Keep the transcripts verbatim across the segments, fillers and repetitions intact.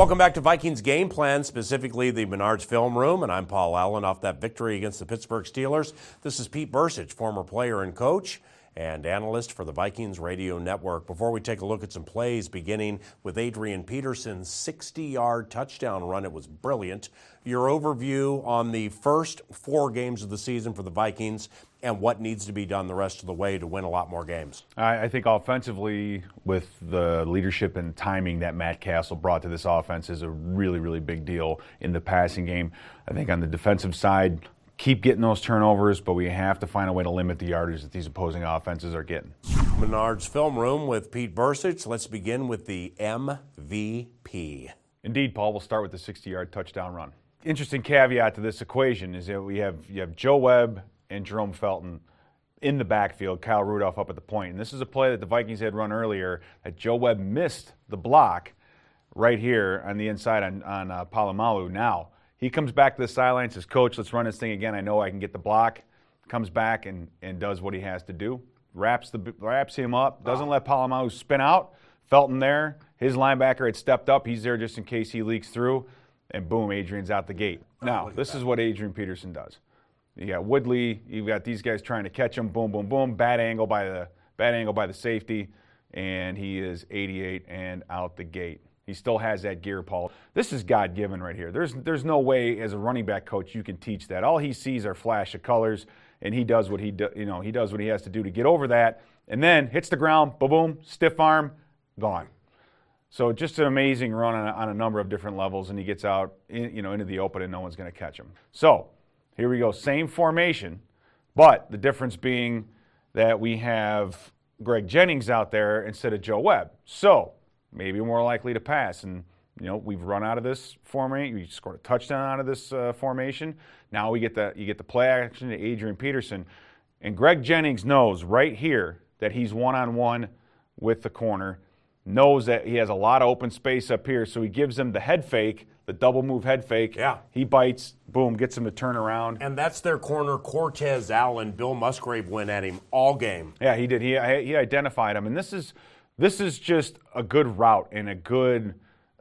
Welcome back to Vikings Game Plan, specifically the Menards Film Room, and I'm Paul Allen. Off that victory against the Pittsburgh Steelers, this is Pete Bercich, former player and coach and analyst for the Vikings Radio Network. Before we take a look at some plays, beginning with Adrian Peterson's sixty-yard touchdown run, it was brilliant. Your overview on the first four games of the season for the Vikings and what needs to be done the rest of the way to win a lot more games. I, I think offensively, with the leadership and timing that Matt Castle brought to this offense, is a really, really big deal in the passing game. I think on the defensive side, keep getting those turnovers, but we have to find a way to limit the yardage that these opposing offenses are getting. Menards Film Room with Pete Bercich. Let's begin with the M V P. Indeed, Paul, we'll start with the sixty-yard touchdown run. Interesting caveat to this equation is that we have you have Joe Webb and Jerome Felton in the backfield, Kyle Rudolph up at the point. And this is a play that the Vikings had run earlier that Joe Webb missed the block right here on the inside on, on uh, Polamalu. Now, he comes back to the sideline, says, "Coach, let's run this thing again. I know I can get the block." Comes back and, and does what he has to do. Wraps, the, wraps him up, doesn't let Polamalu spin out. Felton there. His linebacker had stepped up. He's there just in case he leaks through. And boom, Adrian's out the gate. Now, this is what Adrian Peterson does. You got Woodley, you've got these guys trying to catch him, boom, boom, boom, bad angle by the bad angle by the safety, and he is eighty-eight and out the gate. He still has that gear, Paul. This is God-given right here. There's there's no way as a running back coach you can teach that. All he sees are flash of colors, and he does what he do, you know he does what he has to do to get over that, and then hits the ground, boom, boom, stiff arm, gone. So just an amazing run on a, on a number of different levels, and he gets out in, you know into the open, and no one's going to catch him. So here we go, same formation, but the difference being that we have Greg Jennings out there instead of Joe Webb. So maybe more likely to pass. And, you know, we've run out of this formation. We scored a touchdown out of this uh, formation. Now we get the you get the play action to Adrian Peterson. And Greg Jennings knows right here that he's one-on-one with the corner, knows that he has a lot of open space up here, so he gives him the head fake, the double move head fake. Yeah. He bites, boom, gets him to turn around. And that's their corner, Cortez Allen. Bill Musgrave went at him all game. Yeah, he did. He he identified him. And this is this is just a good route and a good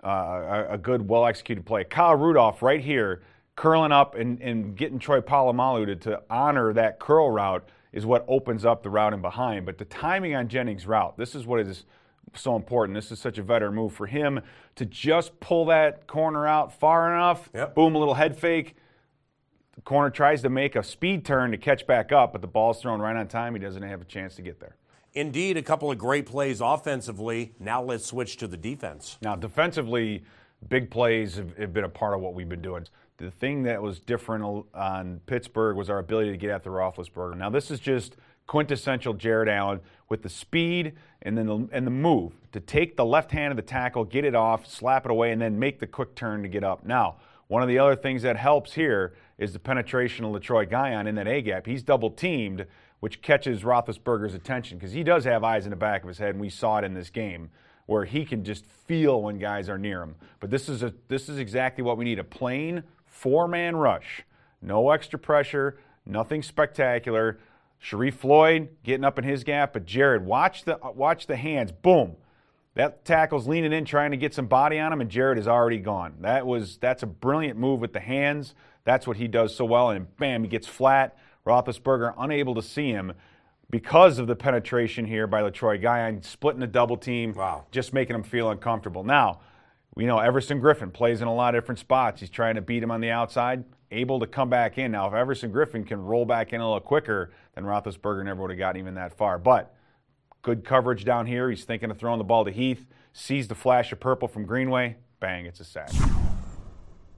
uh, a good well-executed play. Kyle Rudolph right here, curling up and, and getting Troy Polamalu to, to honor that curl route is what opens up the route in behind. But the timing on Jennings' route, this is what is so important. This is such a veteran move for him to just pull that corner out far enough. Yep. Boom, a little head fake. The corner tries to make a speed turn to catch back up, but the ball's thrown right on time. He doesn't have a chance to get there. Indeed, a couple of great plays offensively. Now let's switch to the defense. Now, defensively, big plays have, have been a part of what we've been doing. The thing that was different on Pittsburgh was our ability to get after Roethlisberger. Now, this is just quintessential Jared Allen with the speed and then the, and the move to take the left hand of the tackle, get it off, slap it away, and then make the quick turn to get up. Now, one of the other things that helps here is the penetration of LaTroy Guion in that A-gap. He's double-teamed, which catches Roethlisberger's attention because he does have eyes in the back of his head, and we saw it in this game where he can just feel when guys are near him. But this is a this is exactly what we need, a plain four-man rush. No extra pressure, nothing spectacular. Sharif Floyd getting up in his gap, but Jared, watch the watch the hands. Boom. That tackle's leaning in, trying to get some body on him, and Jared is already gone. That was that's a brilliant move with the hands. That's what he does so well, and bam, he gets flat. Roethlisberger unable to see him because of the penetration here by LaTroy Guion, splitting the double team, wow. just making him feel uncomfortable. Now, we know Everson Griffin plays in a lot of different spots. He's trying to beat him on the outside, able to come back in. Now, if Everson Griffin can roll back in a little quicker, then Roethlisberger never would have gotten even that far. But good coverage down here. He's thinking of throwing the ball to Heath, sees the flash of purple from Greenway. Bang, it's a sack.